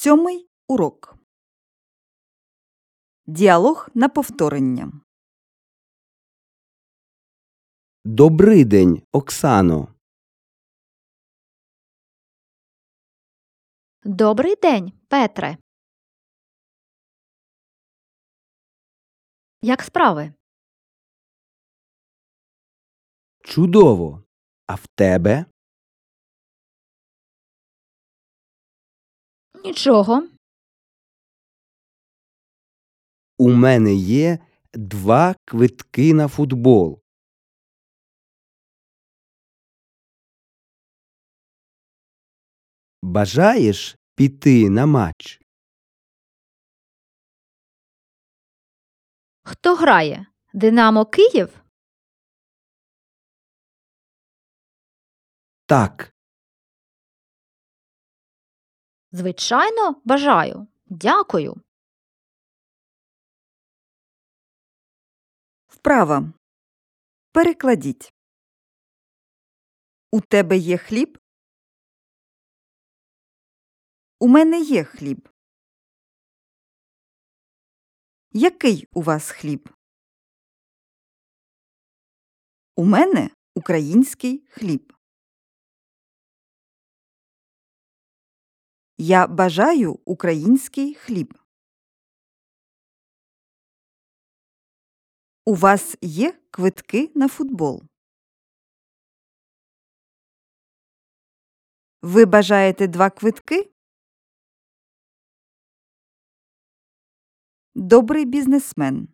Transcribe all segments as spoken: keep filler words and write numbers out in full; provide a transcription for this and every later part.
Сьомий урок. Діалог на повторення. Добрий день, Оксано. Добрий день, Петре. Як справи? Чудово. А в тебе? Нічого. У мене є два квитки на футбол. Бажаєш піти на матч? Хто грає? Динамо Київ? Так. Звичайно, бажаю. Дякую. Вправа. Перекладіть. У тебе є хліб? У мене є хліб. Який у вас хліб? У мене український хліб. Я бажаю український хліб. У вас є квитки на футбол? Ви бажаєте два квитки? Добрий бізнесмен.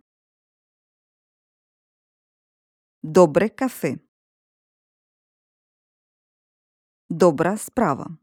Добре кафе. Добра справа.